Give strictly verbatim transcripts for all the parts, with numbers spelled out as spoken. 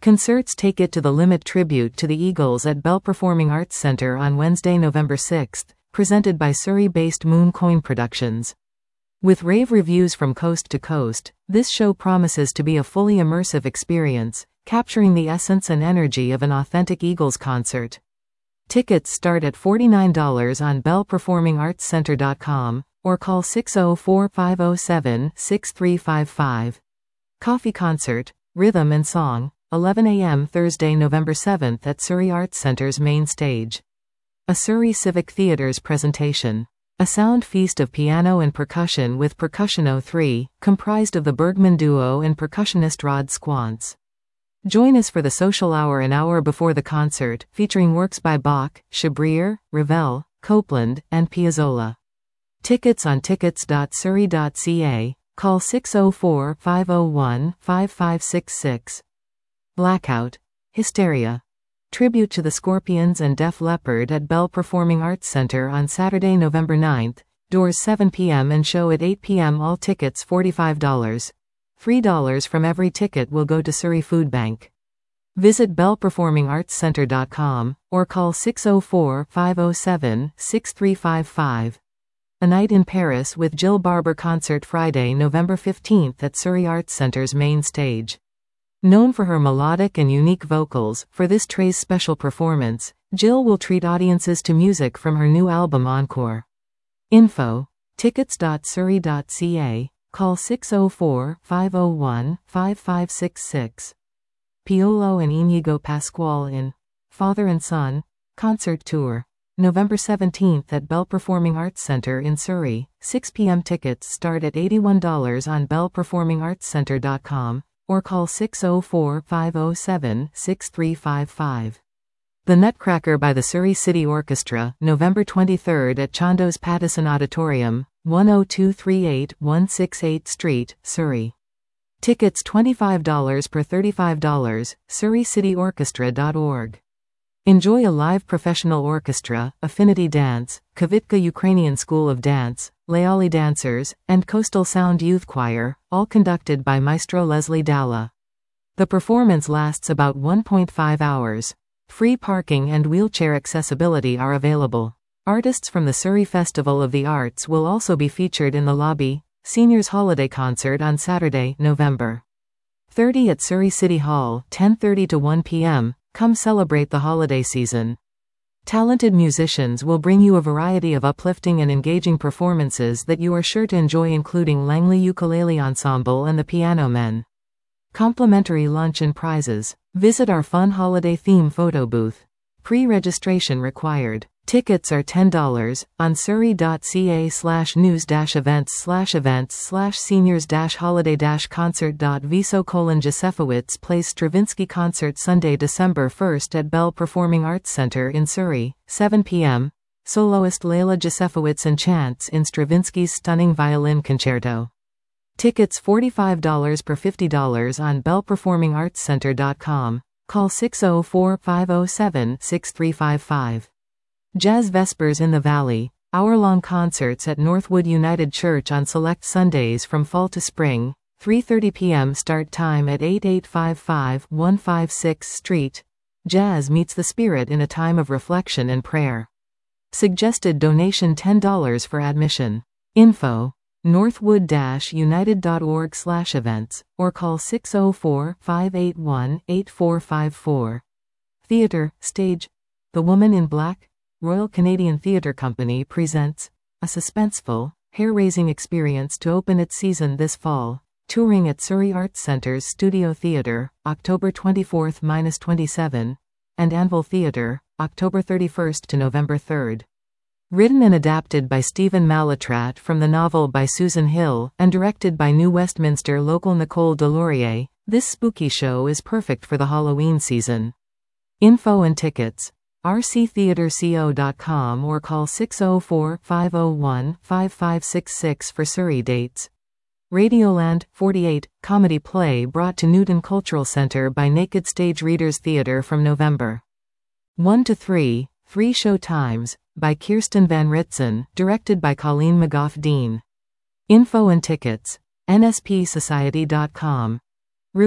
Concerts take it to the limit. Tribute to the Eagles at Bell Performing Arts Centre on Wednesday, November sixth, presented by Surrey-based Moon Coin Productions. With rave reviews from coast to coast, this show promises to be a fully immersive experience, capturing the essence and energy of an authentic Eagles concert. Tickets start at forty-nine dollars on bell performing arts center dot com, or call six oh four, five oh seven, six three five five. Coffee Concert, Rhythm and Song, eleven a m Thursday, November seventh at Surrey Arts Centre's main stage. A Surrey Civic Theatre's presentation. A sound feast of piano and percussion with Percussion oh three, comprised of the Bergman Duo and percussionist Rod Squance. Join us for the social hour an hour before the concert, featuring works by Bach, Chabrier, Ravel, Copland, and Piazzolla. Tickets on tickets dot surrey dot c a, call six oh four, five oh one, five five six six. Blackout. Hysteria. Tribute to the Scorpions and Def Leppard at Bell Performing Arts Centre on Saturday, November ninth, doors seven p m and show at eight p m All tickets forty-five dollars. three dollars from every ticket will go to Surrey Food Bank. Visit bell performing arts center dot com, or call six oh four, five oh seven, six three five five. A Night in Paris with Jill Barber concert Friday, November fifteenth at Surrey Arts Centre's main stage. Known for her melodic and unique vocals, for this Trey's special performance, Jill will treat audiences to music from her new album Encore. Info. tickets dot surrey dot c a, call six oh four, five oh one, five five six six. Piolo and Inigo Pascual in Father and Son Concert Tour. November seventeenth at Bell Performing Arts Centre in Surrey, six p m Tickets start at eighty-one dollars on bell performing arts center dot com, or call six oh four, five oh seven, six three five five. The Nutcracker by the Surrey City Orchestra, November twenty-third at Chandos Pattison Auditorium, one oh two three eight, one sixty-eighth Street, Surrey. Tickets twenty-five dollars per thirty-five dollars, surrey city orchestra dot org. Enjoy a live professional orchestra, Affinity Dance, Kavitka Ukrainian School of Dance, Layali Dancers, and Coastal Sound Youth Choir, all conducted by Maestro Leslie Dalla. The performance lasts about one point five hours. Free parking and wheelchair accessibility are available. Artists from the Surrey Festival of the Arts will also be featured in the lobby. Seniors Holiday Concert on Saturday, November thirtieth at Surrey City Hall, ten thirty to one p m Come celebrate the holiday season. Talented musicians will bring you a variety of uplifting and engaging performances that you are sure to enjoy, including Langley Ukulele Ensemble and the Piano Men. Complimentary lunch and prizes. Visit our fun holiday theme photo booth. Pre-registration required. Tickets are ten dollars on surrey dot c a slash news dash events slash events slash seniors dash holiday dash concert dot viso colon Josefowitz plays Stravinsky Concert Sunday, December first at Bell Performing Arts Centre in Surrey, seven p m Soloist Leila Josefowitz enchants in Stravinsky's stunning violin concerto. Tickets forty-five dollars per fifty dollars on bell performing arts center dot com. Call six oh four, five oh seven, six three five five. Jazz Vespers in the Valley, hour-long concerts at Northwood United Church on select Sundays from fall to spring, three thirty p m start time at eighty-eight fifty-five, one fifty-sixth Street. Jazz meets the spirit in a time of reflection and prayer. Suggested donation ten dollars for admission. Info. northwood dash united dot org slash events, or call six oh four, five eight one, eight four five four. Theatre, Stage. The Woman in Black, Royal Canadian Theatre Company presents a suspenseful, hair-raising experience to open its season this fall, touring at Surrey Arts Centre's Studio Theatre, October twenty-fourth to twenty-seventh, and Anvil Theatre, October thirty-first to November third. Written and adapted by Stephen Malatrat from the novel by Susan Hill, and directed by New Westminster local Nicole Delorier, this spooky show is perfect for the Halloween season. Info and tickets. r c theatre co dot com or call six oh four, five oh one, five five six six for Surrey dates. Radioland, forty-eight, comedy play brought to Newton Cultural Centre by Naked Stage Readers Theatre from November first to three, three show times, by Kirsten Van Ritsen, directed by Colleen McGough Dean. Info and tickets. n s p society dot com. Roof,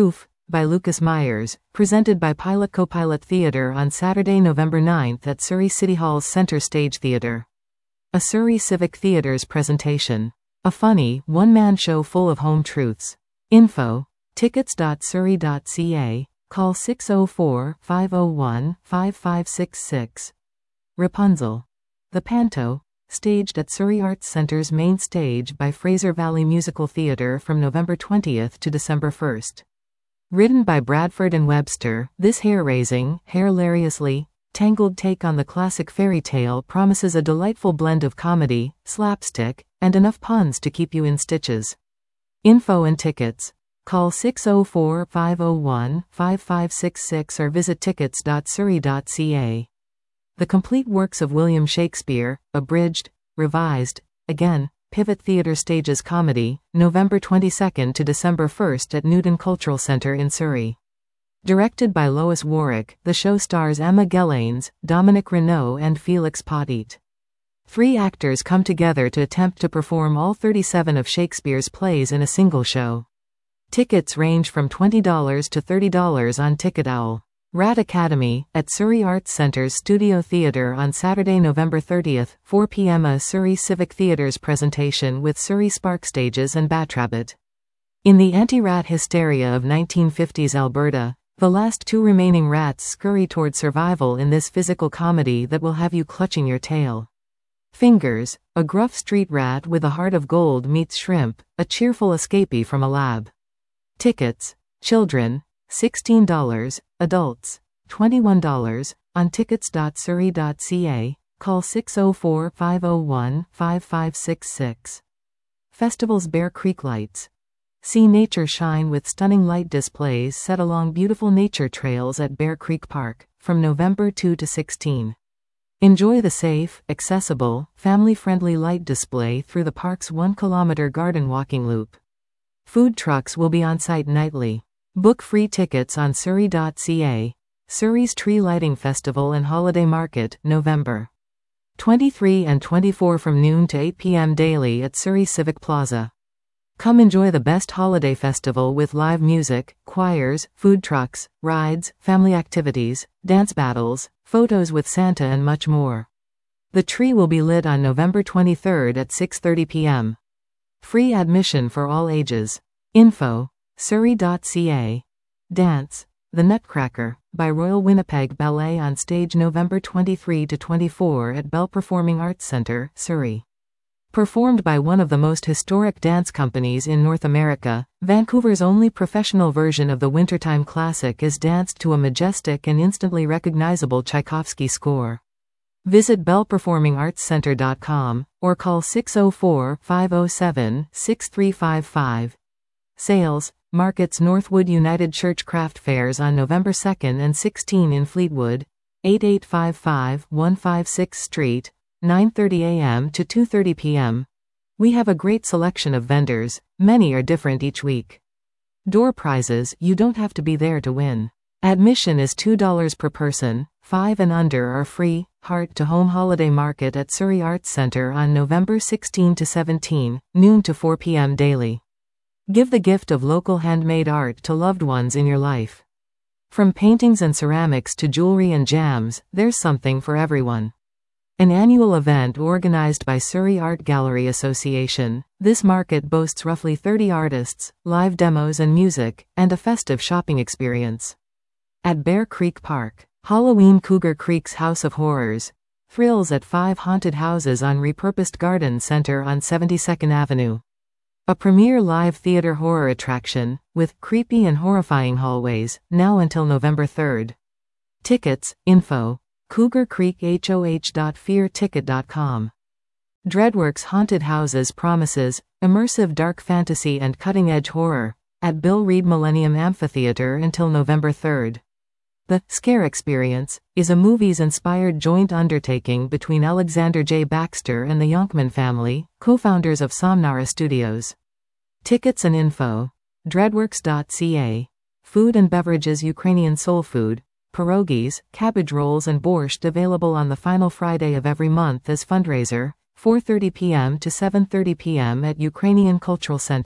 by Lucas Myers, presented by Pilot Copilot Theatre on Saturday, November ninth at Surrey City Hall's Centre Stage Theatre. A Surrey Civic Theatre's presentation. A funny, one-man show full of home truths. Info: tickets dot surrey dot c a, call six oh four, five oh one, five five six six. Rapunzel. The Panto, staged at Surrey Arts Centre's main stage by Fraser Valley Musical Theatre from November twentieth to December first. Written by Bradford and Webster, this hair-raising, hair-hilariously tangled take on the classic fairy tale promises a delightful blend of comedy, slapstick, and enough puns to keep you in stitches. Info and tickets. Call six oh four, five oh one, five five six six or visit tickets dot surrey dot c a. The complete works of William Shakespeare, abridged, revised, again, Pivot Theatre stages comedy, November twenty-second to December first at Newton Cultural Centre in Surrey. Directed by Lois Warwick, the show stars Emma Gelanes, Dominic Renaud and Felix Petit. Three actors come together to attempt to perform all thirty-seven of Shakespeare's plays in a single show. Tickets range from twenty dollars to thirty dollars on Ticket Owl. Rat Academy, at Surrey Arts Centre's Studio Theatre on Saturday, November thirtieth, four p m A Surrey Civic Theatre's presentation with Surrey Spark Stages and Batrabbit. In the anti-rat hysteria of nineteen fifties Alberta, the last two remaining rats scurry toward survival in this physical comedy that will have you clutching your tail. Fingers, a gruff street rat with a heart of gold meets Shrimp, a cheerful escapee from a lab. Tickets. Children, sixteen dollars, adults, twenty-one dollars, on tickets dot surrey dot c a, call six oh four, five oh one, five five six six. Festivals. Bear Creek Lights. See nature shine with stunning light displays set along beautiful nature trails at Bear Creek Park, from November second to sixteenth. Enjoy the safe, accessible, family-friendly light display through the park's one-kilometer garden walking loop. Food trucks will be on site nightly. Book free tickets on surrey dot c a. Surrey's Tree Lighting Festival and Holiday Market, November twenty-third and twenty-fourth from noon to eight p m daily at Surrey Civic Plaza. Come enjoy the best holiday festival with live music, choirs, food trucks, rides, family activities, dance battles, photos with Santa and much more. The tree will be lit on November twenty-third at six thirty p m Free admission for all ages. Info: surrey dot c a. Dance. The Nutcracker, by Royal Winnipeg Ballet on stage November twenty-third to twenty-fourth at Bell Performing Arts Centre, Surrey. Performed by one of the most historic dance companies in North America, Vancouver's only professional version of the wintertime classic is danced to a majestic and instantly recognizable Tchaikovsky score. Visit bell performing arts centre dot com, or call six oh four, five oh seven, six three five five. Sales. Markets. Northwood United Church Craft Fairs on November second and sixteenth in Fleetwood, eighty-eight fifty-five, one fifty-sixth Street, nine thirty a m to two thirty p m We have a great selection of vendors, many are different each week. Door prizes. You don't have to be there to win. Admission is two dollars per person, five and under are free. Heart to Home Holiday Market at Surrey Arts Centre on November sixteenth to seventeenth, noon to four p m daily. Give the gift of local handmade art to loved ones in your life. From paintings and ceramics to jewelry and jams, there's something for everyone. An annual event organized by Surrey Art Gallery Association, this market boasts roughly thirty artists, live demos and music, and a festive shopping experience. At Bear Creek Park. Halloween. Cougar Creek's House of Horrors. Thrills at five haunted houses on repurposed garden center on seventy-second Avenue. A premier live theater horror attraction, with creepy and horrifying hallways, now until November third. Tickets. Info: cougar creek hoh dot fear ticket dot com. Dreadworks Haunted Houses promises immersive dark fantasy and cutting-edge horror at Bill Reed Millennium Amphitheater until November third. The Scare Experience is a movies-inspired joint undertaking between Alexander J. Baxter and the Yonkman family, co-founders of Somnara Studios. Tickets and info: dreadworks dot c a. Food and beverages. Ukrainian soul food, pierogies, cabbage rolls and borscht available on the final Friday of every month as fundraiser, four thirty p m to seven thirty p m at Ukrainian Cultural Center,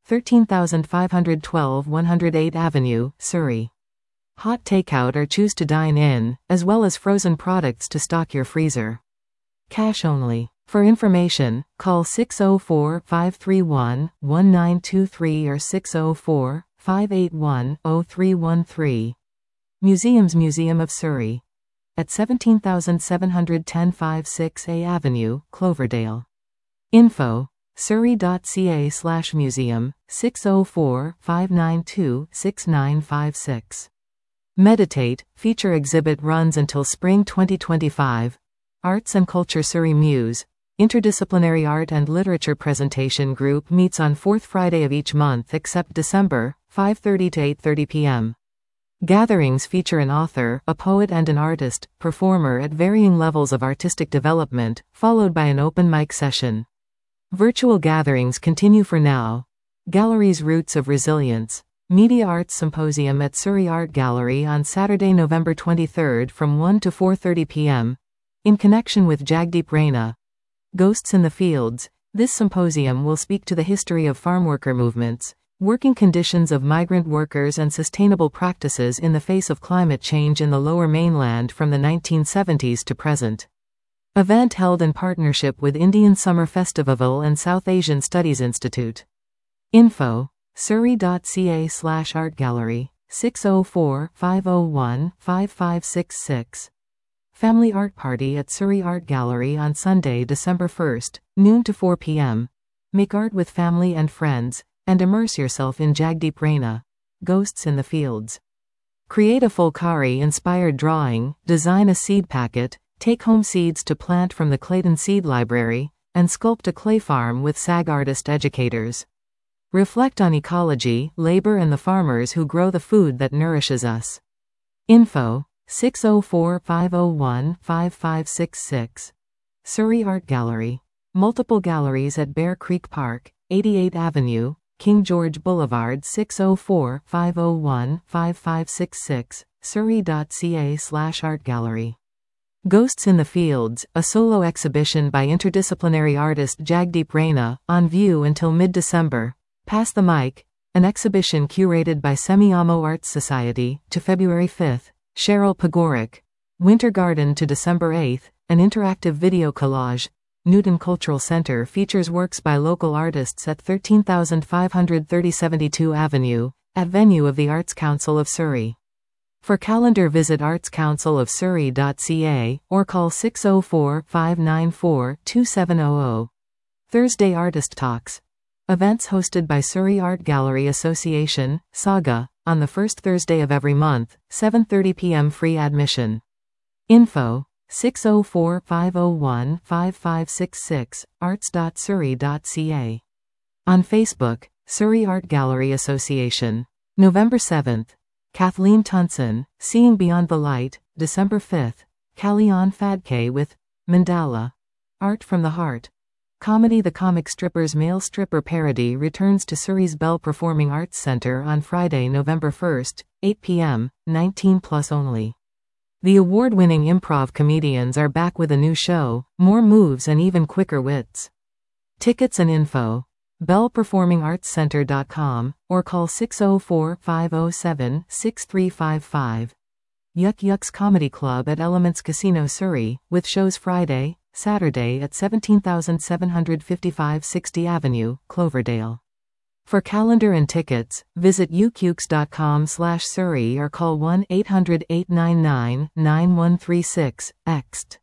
thirteen thousand five hundred twelve one oh eight Avenue, Surrey. Hot takeout or choose to dine in, as well as frozen products to stock your freezer. Cash only. For information, call six oh four, five three one, one nine two three or six oh four, five eight one, oh three one three. Museums Museum of Surrey. At seventeen thousand seven hundred ten five six A Avenue, Cloverdale. Info, surrey.ca slash museum, six oh four, five nine two, six nine five six. Meditate, feature exhibit runs until spring twenty twenty-five. Arts and Culture Surrey Muse, Interdisciplinary Art and Literature Presentation Group meets on fourth Friday of each month except December, five thirty to eight thirty p m Gatherings feature an author, a poet and an artist, performer at varying levels of artistic development, followed by an open mic session. Virtual gatherings continue for now. Galleries Roots of Resilience. Media Arts Symposium at Surrey Art Gallery on Saturday, November twenty-third from one to four thirty p m In connection with Jagdeep Raina. Ghosts in the Fields. This symposium will speak to the history of farmworker movements, working conditions of migrant workers and sustainable practices in the face of climate change in the Lower Mainland from the nineteen seventies to present. Event held in partnership with Indian Summer Festival and South Asian Studies Institute. Info, surrey.ca slash art gallery, six oh four, five oh one, five five six six. Family Art Party at Surrey Art Gallery on Sunday, December first, noon to four p m Make art with family and friends, and immerse yourself in Jagdeep Raina. Ghosts in the Fields. Create a Fulkari-inspired drawing, design a seed packet, take home seeds to plant from the Clayton Seed Library, and sculpt a clay farm with S A G artist educators. Reflect on ecology, labor and the farmers who grow the food that nourishes us. Info, six oh four, five oh one, five five six six. Surrey Art Gallery. Multiple galleries at Bear Creek Park, eighty-eighth Avenue, King George Boulevard, six oh four, five oh one, five five six six, surrey.ca slash art gallery. Ghosts in the Fields, a solo exhibition by interdisciplinary artist Jagdeep Raina, on view until mid-December. Pass the Mic, an exhibition curated by Semiamo Arts Society, to February fifth. Cheryl Pagoric. Winter Garden to December eighth, an interactive video collage. Newton Cultural Center features works by local artists at thirteen thousand five hundred thirty seventy-two Avenue, at venue of the Arts Council of Surrey. For calendar visit arts council of surrey dot c a or call six oh four, five nine four, two seven oh oh. Thursday Artist Talks. Events hosted by Surrey Art Gallery Association, Saga, on the first Thursday of every month, seven thirty p m free admission. Info, six oh four, five oh one, five five six six, arts dot surrey dot c a. On Facebook, Surrey Art Gallery Association. November seventh. Kathleen Tunson, Seeing Beyond the Light, December fifth. Kalyan Phadke with Mandala. Art from the Heart. Comedy The Comic Strippers male stripper parody returns to Surrey's Bell Performing Arts Centre on Friday, November first, eight p m, nineteen plus only. The award-winning improv comedians are back with a new show, more moves and even quicker wits. Tickets and info, bell performing arts centre dot com, or call six oh four, five oh seven, six three five five. Yuck Yucks Comedy Club at Elements Casino Surrey, with shows Friday, Saturday at seventeen thousand seven hundred fifty-five sixty Avenue, Cloverdale. For calendar and tickets, visit ukukes dot com slash Surrey or call one eight hundred, eight nine nine, nine one three six, Ext.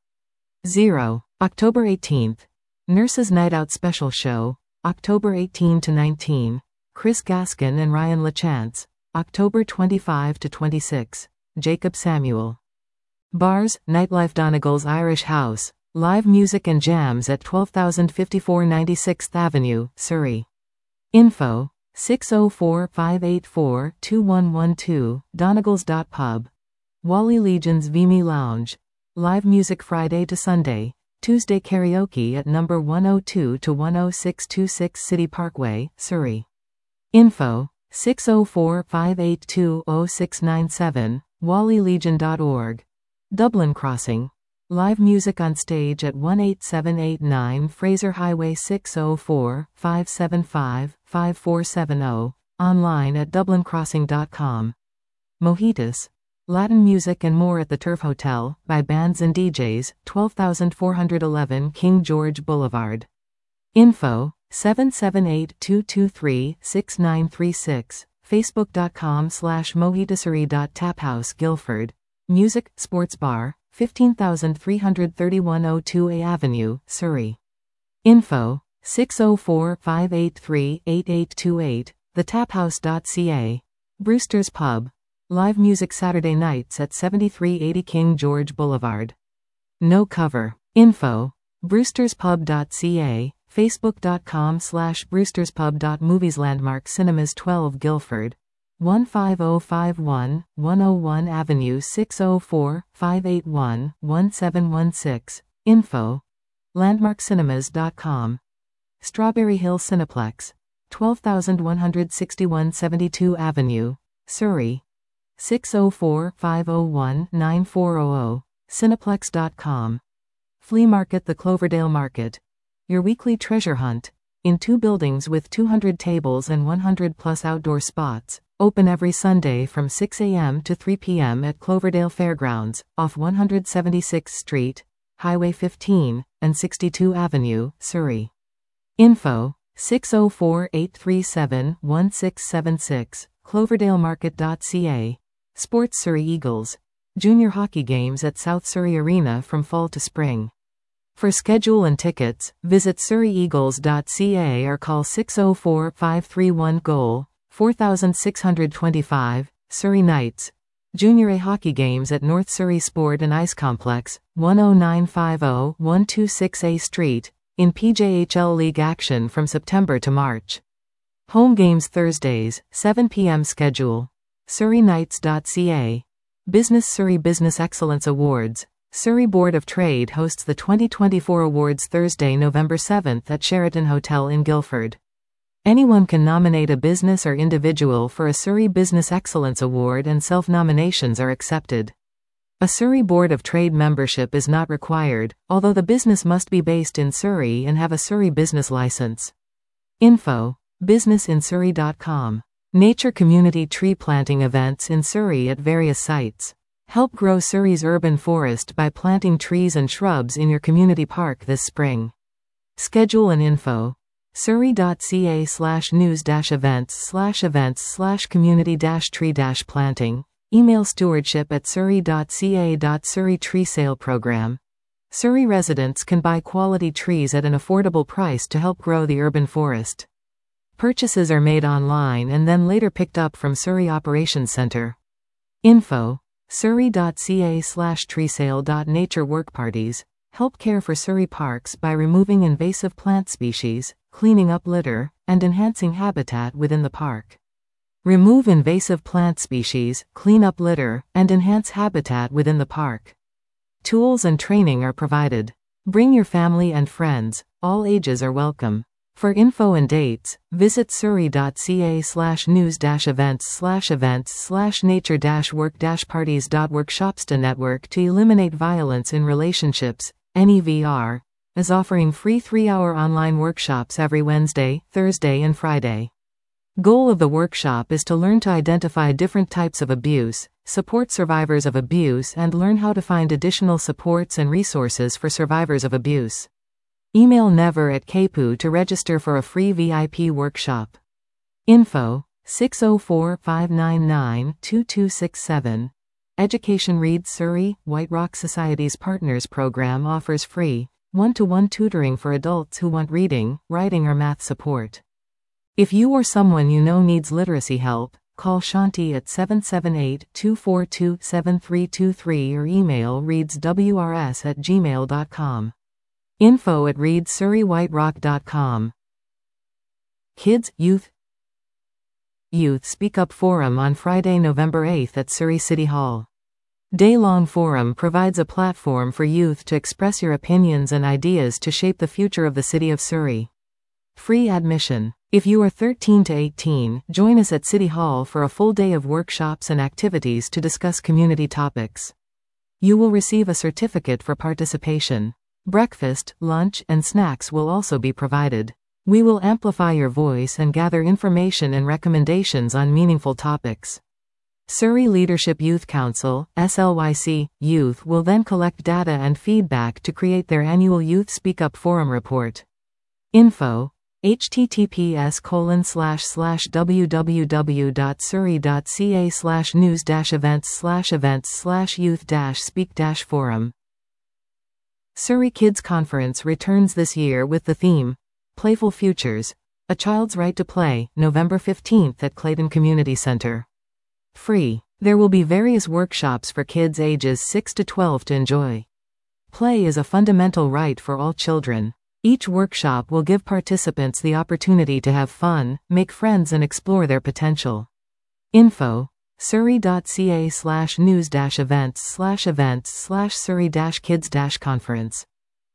zero. October eighteenth. Nurses Night Out Special Show, October eighteenth to nineteenth. Chris Gaskin and Ryan LaChance, October twenty-fifth to twenty-sixth. Jacob Samuel. Bars, Nightlife Donegal's Irish House, live music and jams at twelve thousand fifty-four ninety-sixth Avenue, Surrey. Info, six oh four, five eight four, two one one two, donegals dot pub. Wally Legion's Vimy Lounge. Live music Friday to Sunday. Tuesday karaoke at number one oh two to one oh six twenty-six City Parkway, Surrey. Info, six oh four, five eight two, oh six nine seven, wally legion dot org. Dublin Crossing. Live music on stage at one eight seven eight nine Fraser Highway, six oh four, five seven five, five four seven zero, online at dublin crossing dot com. Mojitas, Latin music and more at the Turf Hotel, by bands and D Js, twelve thousand four hundred eleven King George Boulevard. Info, seven seven eight, two two three, six nine three six, facebook.com slash mojitasuri.taphouse Guildford. Music, Sports Bar, fifteen thousand three hundred thirty-one oh two A Avenue, Surrey. Info, six oh four, five eight three, eight eight two eight, the taphouse dot c a. Brewster's Pub. Live music Saturday nights at seventy-three eighty King George Boulevard. No cover. Info, brewsterspub dot c a, facebook.com slash brewsterspub.movies. Landmark Cinemas twelve Guildford. one five oh five one, one oh one Avenue six oh four, five eight one, one seven one six. Info, landmark cinemas dot com. Strawberry Hill Cineplex. twelve thousand one hundred sixty-one seventy-two Avenue, Surrey. six oh four, five oh one, nine four hundred, cineplex dot com. Flea Market The Cloverdale Market. Your weekly treasure hunt. In two buildings with two hundred tables and one hundred plus outdoor spots. Open every Sunday from six a m to three p m at Cloverdale Fairgrounds, off one hundred seventy-sixth Street, Highway fifteen, and sixty-two Avenue, Surrey. Info, six oh four, eight three seven, one six seven six, cloverdale market dot c a. Sports Surrey Eagles. Junior hockey games at South Surrey Arena from fall to spring. For schedule and tickets, visit surrey eagles dot c a or call six oh four, five three one, goal, four six two five. Surrey Knights. Junior A hockey games at North Surrey Sport and Ice Complex, one oh nine five oh, one twenty-six A Street, in P J H L League action from September to March. Home games Thursdays, seven p m schedule. surrey knights dot c a. Business Surrey Business Excellence Awards. Surrey Board of Trade hosts the twenty twenty-four awards Thursday, November seventh at Sheraton Hotel in Guildford. Anyone can nominate a business or individual for a Surrey Business Excellence Award, and self-nominations are accepted. A Surrey Board of Trade membership is not required, although the business must be based in Surrey and have a Surrey business license. Info, business in surrey dot com. Nature Community Tree Planting Events in Surrey at various sites. Help grow Surrey's urban forest by planting trees and shrubs in your community park this spring. Schedule and info. surrey dot c a slash news dash events slash events slash community dash tree dash planting. Email stewardship at surrey dot c a. Surrey Tree Sale Program. Surrey residents can buy quality trees at an affordable price to help grow the urban forest. Purchases are made online and then later picked up from Surrey Operations Center. Info, surrey dot c a slash treesale. Nature Work Parties. Help care for Surrey parks by removing invasive plant species, cleaning up litter, and enhancing habitat within the park. Remove invasive plant species, clean up litter, and enhance habitat within the park. Tools and training are provided. Bring your family and friends, all ages are welcome. For info and dates, visit surrey dot c a slash news dash events slash events slash nature dash work dash parties dot workshops. To Network to Eliminate Violence in Relationships, N E V R, is offering free three-hour online workshops every Wednesday, Thursday and Friday. Goal of the workshop is to learn to identify different types of abuse, support survivors of abuse, and learn how to find additional supports and resources for survivors of abuse. Email never at k p u to register for a free V I P workshop. Info, six oh four, five nine nine, two two six seven. Education Reads Surrey, White Rock Society's Partners Program offers free, one-to-one tutoring for adults who want reading, writing or math support. If you or someone you know needs literacy help, call Shanti at seven seven eight, two four two, seven three two three or email readswrs at gmail dot com. Info at read surrey white rock dot com. Kids, Youth Youth Speak Up Forum on Friday, November eighth at Surrey City Hall. Day-long forum provides a platform for youth to express your opinions and ideas to shape the future of the city of Surrey. Free admission. If you are thirteen to eighteen, join us at City Hall for a full day of workshops and activities to discuss community topics. You will receive a certificate for participation. Breakfast, lunch, and snacks will also be provided. We will amplify your voice and gather information and recommendations on meaningful topics. Surrey Leadership Youth Council, S L Y C, Youth will then collect data and feedback to create their annual Youth Speak Up Forum report. Info: https colon slash slash www.surrey.ca slash news dash events slash events slash youth dash speak dash forum. Surrey Kids Conference returns this year with the theme, Playful Futures, A Child's Right to Play, November fifteenth at Clayton Community Center. Free. There will be various workshops for kids ages six to twelve to enjoy. Play is a fundamental right for all children. Each workshop will give participants the opportunity to have fun, make friends and explore their potential. Info: surrey.ca slash news dash events slash events slash surrey dash kids dash conference.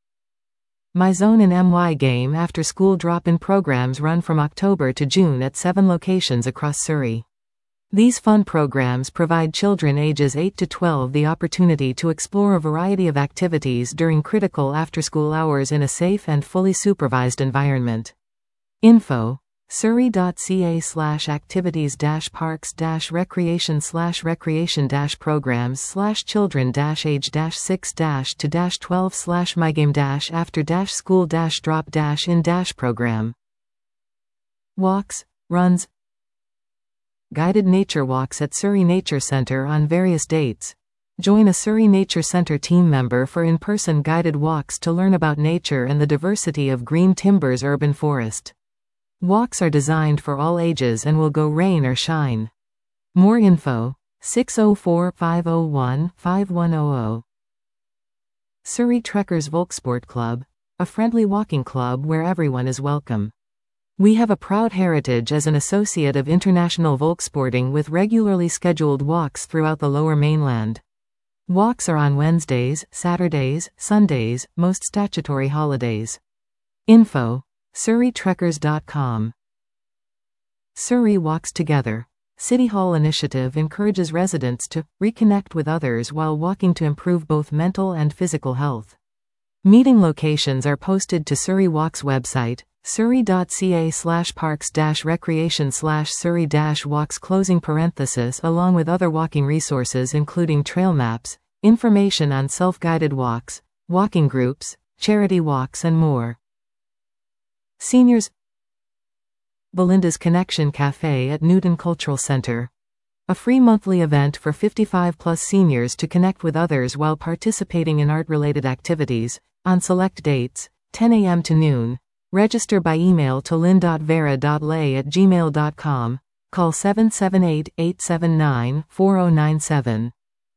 My Zone and M Y Game after school drop-in programs run from October to June at seven locations across Surrey. These fun programs provide children ages eight to twelve the opportunity to explore a variety of activities during critical after-school hours in a safe and fully supervised environment. Info: surrey.ca slash activities dash parks dash recreation slash recreation dash programs slash children dash age dash six dash to dash twelve slash mygame dash after dash school dash drop dash in dash program. Walks, runs, guided nature walks at Surrey Nature Centre on various dates. Join a Surrey Nature Centre team member for in-person guided walks to learn about nature and the diversity of Green Timbers urban forest. Walks are designed for all ages and will go rain or shine. More info: six oh four, five oh one, five one oh oh. Surrey Trekkers Volksport Club, a friendly walking club where everyone is welcome. We have a proud heritage as an associate of International Volksporting with regularly scheduled walks throughout the Lower Mainland. Walks are on Wednesdays, Saturdays, Sundays, most statutory holidays. Info: surrey trekkers dot com. Surrey Walks Together. City Hall initiative encourages residents to reconnect with others while walking to improve both mental and physical health. Meeting locations are posted to Surrey Walks website, surrey.ca slash parks dash recreation slash surrey dash walks closing parenthesis along with other walking resources including trail maps, information on self-guided walks, walking groups, charity walks and more. Seniors. Belinda's Connection Cafe at Newton Cultural Center. A free monthly event for fifty-five plus seniors to connect with others while participating in art-related activities, on select dates, ten a m to noon. Register by email to lynn dot vera dot lay at gmail dot com. Call seven seven eight, eight seven nine, four oh nine seven.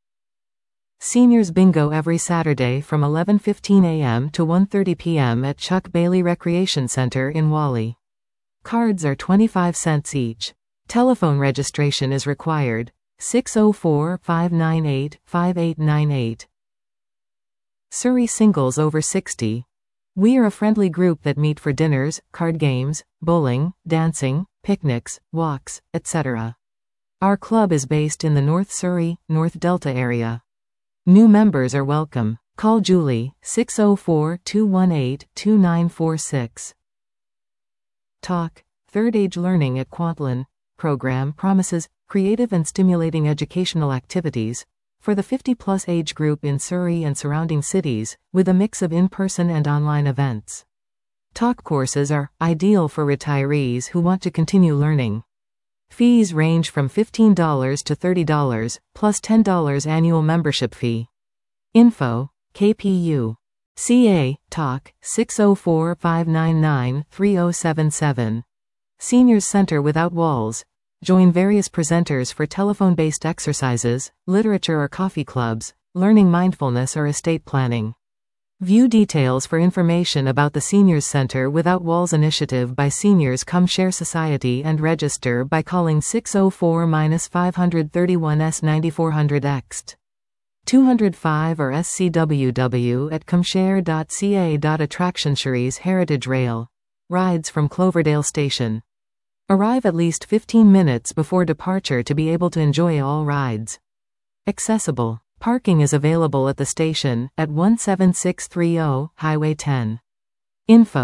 Seniors Bingo every Saturday from eleven fifteen a m to one thirty p m at Chuck Bailey Recreation Center in Whalley. Cards are twenty-five cents each. Telephone registration is required. six oh four, five nine eight, five eight nine eight. Surrey Singles Over sixty. We are a friendly group that meet for dinners, card games, bowling, dancing, picnics, walks, et cetera. Our club is based in the North Surrey, North Delta area. New members are welcome. Call Julie, six oh four, two one eight, two nine four six. Talk, Third Age Learning at Kwantlen. Program promises creative and stimulating educational activities for the fifty plus age group in Surrey and surrounding cities, with a mix of in-person and online events. Talk courses are ideal for retirees who want to continue learning. Fees range from fifteen dollars to thirty dollars, plus ten dollars annual membership fee. Info: K P U. C A, Talk, six oh four, five nine nine, three oh seven seven. Seniors Center Without Walls. Join various presenters for telephone-based exercises, literature or coffee clubs, learning mindfulness or estate planning. View details for information about the Seniors Center Without Walls initiative by Seniors Come Share Society and register by calling six oh four, five three one, nine four zero zero X T. two oh five or s c w w at comshare dot c a. Attraction Surrey's Heritage Rail. Rides from Cloverdale Station. Arrive at least fifteen minutes before departure to be able to enjoy all rides. Accessible. Parking is available at the station, at one seven six three zero, Highway ten. Info: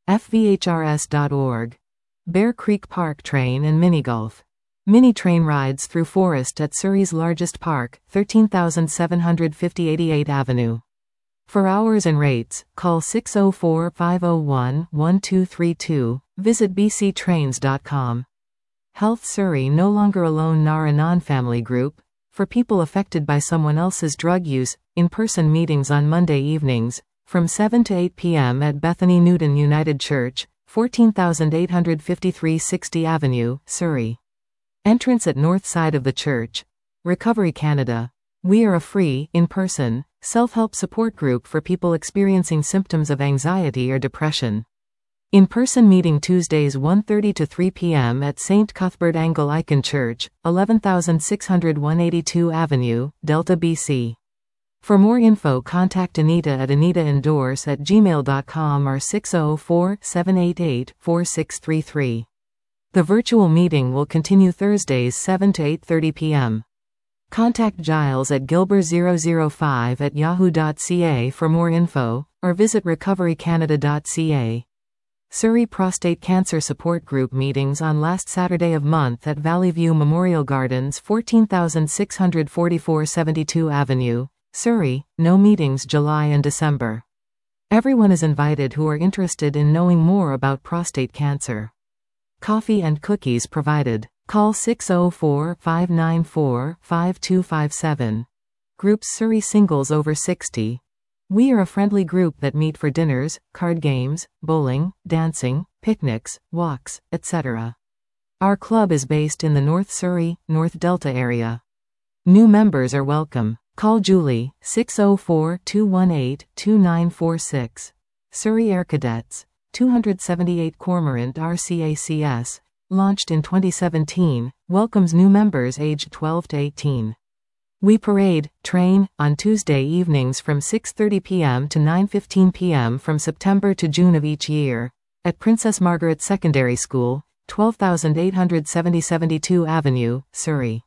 f v h r s dot org. Bear Creek Park Train and Minigolf. Mini train rides through forest at Surrey's largest park, thirteen thousand seven hundred fifty eighty-eighth Avenue. For hours and rates, call six oh four, five oh one, one two three two, visit b c trains dot com. Health Surrey no longer alone nor a non-family group. For people affected by someone else's drug use, in-person meetings on Monday evenings, from seven to eight p m at Bethany Newton United Church, fourteen thousand eight hundred fifty-three sixty Avenue, Surrey. Entrance at north side of the church. Recovery Canada. We are a free, in-person, self-help support group for people experiencing symptoms of anxiety or depression. In-person meeting Tuesdays one thirty to three p m at Saint Cuthbert Anglican Church, eleven thousand six hundred one eighty-two Avenue, Delta, B C. For more info contact Anita at anita endorse at gmail dot com or six oh four, seven eight eight, four six three three. The virtual meeting will continue Thursdays seven to eight thirty p m Contact Giles at gilbert zero zero five at yahoo dot c a for more info, or visit recovery canada dot c a. Surrey Prostate Cancer Support Group meetings on last Saturday of month at Valley View Memorial Gardens, fourteen thousand six hundred forty-four seventy-two Avenue, Surrey. No meetings July and December. Everyone is invited who are interested in knowing more about prostate cancer. Coffee and cookies provided. Call six oh four, five nine four, five two five seven. Groups Surrey Singles over sixty. We are a friendly group that meet for dinners, card games, bowling, dancing, picnics, walks, et cetera. Our club is based in the North Surrey, North Delta area. New members are welcome. Call Julie, six oh four, two one eight, two nine four six. Surrey Air Cadets, two seventy-eight Cormorant R C A C S, launched in twenty seventeen, welcomes new members aged twelve to eighteen. We parade, train, on Tuesday evenings from six thirty p m to nine fifteen p m from September to June of each year, at Princess Margaret Secondary School, twelve thousand eight hundred seventy seventy-two Avenue, Surrey.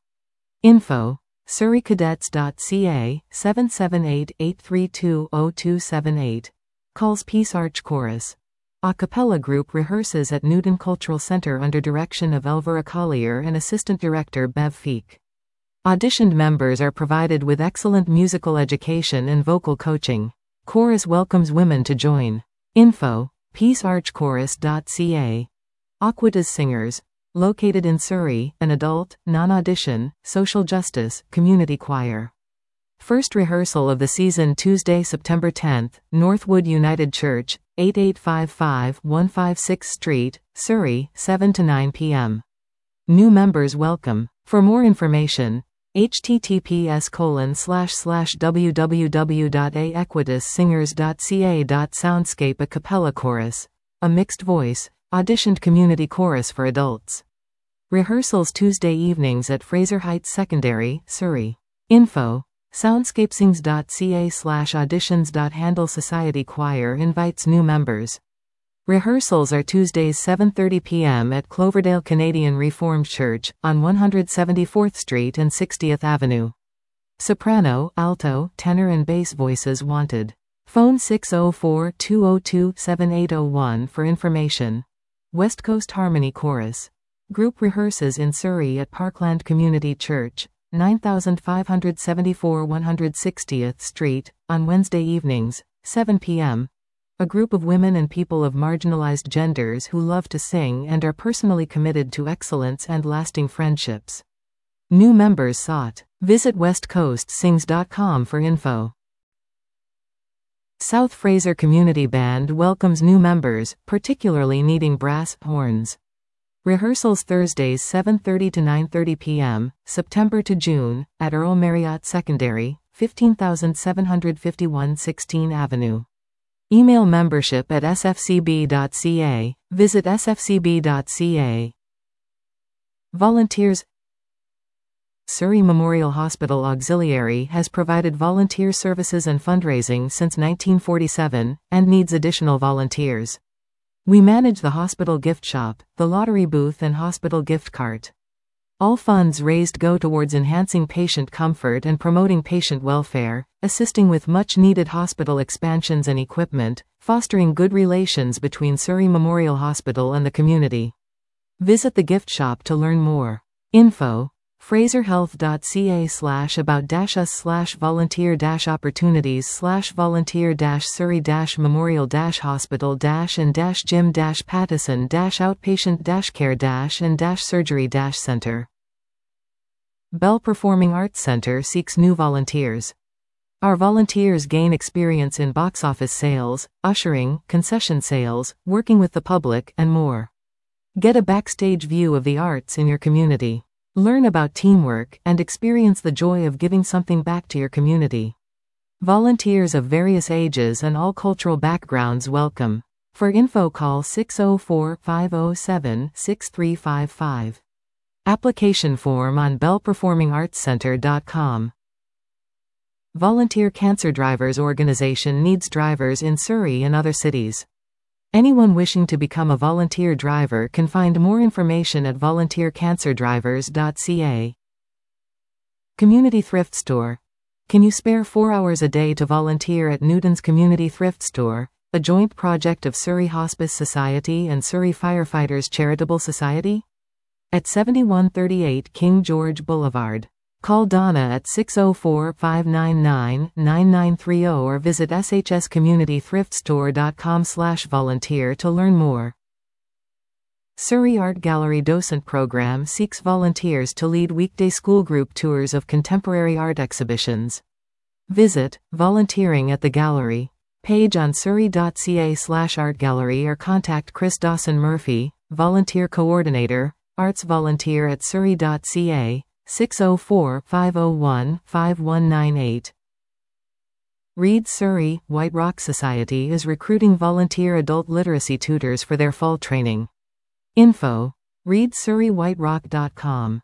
Info: surrey cadets dot c a, seven seven eight, eight three two, oh two seven eight. Calls Peace Arch Chorus. A cappella group rehearses at Newton Cultural Center under direction of Elvira Collier and Assistant Director Bev Feek. Auditioned members are provided with excellent musical education and vocal coaching. Chorus welcomes women to join. Info: peace arch chorus dot c a. Aquita's Singers. Located in Surrey, an adult, non-audition, social justice, community choir. First rehearsal of the season Tuesday, September tenth, Northwood United Church, eighty-eight fifty-five, one fifty-sixth Street, Surrey, seven to nine p m New members welcome. For more information, https colon slash slash www dot a equitas singers dot c a dot soundscape a cappella chorus, a mixed voice, auditioned community chorus for adults. Rehearsals Tuesday evenings at Fraser Heights Secondary, Surrey. Info: soundscapesings dot c a slash auditions dot handle Society Choir invites new members. Rehearsals are Tuesdays seven thirty p m at Cloverdale Canadian Reformed Church, on one hundred seventy-fourth Street and sixtieth Avenue. Soprano, alto, tenor and bass voices wanted. Phone six oh four, two oh two, seven eight oh one for information. West Coast Harmony Chorus. Group rehearses in Surrey at Parkland Community Church, nine thousand five hundred seventy-four one hundred sixtieth Street, on Wednesday evenings, seven p m A group of women and people of marginalized genders who love to sing and are personally committed to excellence and lasting friendships. New members sought. Visit west coast sings dot com for info. South Fraser Community Band welcomes new members, particularly needing brass horns. Rehearsals Thursdays seven thirty to nine thirty p m, September to June, at Earl Marriott Secondary, fifteen thousand seven hundred fifty-one sixteenth Avenue. Email membership at s f c b dot c a, visit s f c b dot c a. Volunteers. Surrey Memorial Hospital Auxiliary has provided volunteer services and fundraising since nineteen forty-seven, and needs additional volunteers. We manage the hospital gift shop, the lottery booth and hospital gift cart. All funds raised go towards enhancing patient comfort and promoting patient welfare, assisting with much-needed hospital expansions and equipment, fostering good relations between Surrey Memorial Hospital and the community. Visit the gift shop to learn more. Info: fraserhealth.ca slash about dash us slash volunteer dash opportunities slash volunteer dash Surrey dash memorial dash hospital dash and dash gym dash Pattison dash outpatient dash care dash and dash surgery dash center. Bell Performing Arts Center seeks new volunteers. Our volunteers gain experience in box office sales, ushering, concession sales, working with the public, and more. Get a backstage view of the arts in your community. Learn about teamwork, and experience the joy of giving something back to your community. Volunteers of various ages and all cultural backgrounds welcome. For info, call six oh four, five oh seven, six three five five. Application form on bell performing arts center dot com. Volunteer Cancer Drivers Organization needs drivers in Surrey and other cities. Anyone wishing to become a volunteer driver can find more information at volunteer cancer drivers dot c a. Community Thrift Store. Can you spare four hours a day to volunteer at Newton's Community Thrift Store, a joint project of Surrey Hospice Society and Surrey Firefighters Charitable Society? At seventy-one thirty-eight King George Boulevard. Call Donna at six oh four, five nine nine, nine nine three oh or visit s h s community thrift store dot com slash volunteer to learn more. Surrey Art Gallery Docent Program seeks volunteers to lead weekday school group tours of contemporary art exhibitions. Visit Volunteering at the Gallery page on surrey dot c a slash art gallery or contact Chris Dawson Murphy, Volunteer Coordinator, Arts Volunteer at surrey dot c a, six oh four, five oh one, five one nine eight. Read Surrey White Rock Society is recruiting volunteer adult literacy tutors for their fall training. Info: read surrey white rock dot com.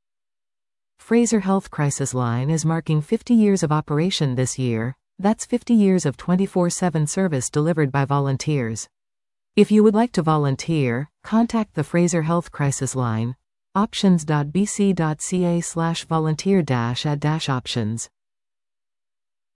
Fraser Health Crisis Line is marking fifty years of operation this year. That's fifty years of twenty-four seven service delivered by volunteers. If you would like to volunteer, contact the Fraser Health Crisis Line. options dot b c dot c a slash volunteer dash at dash options.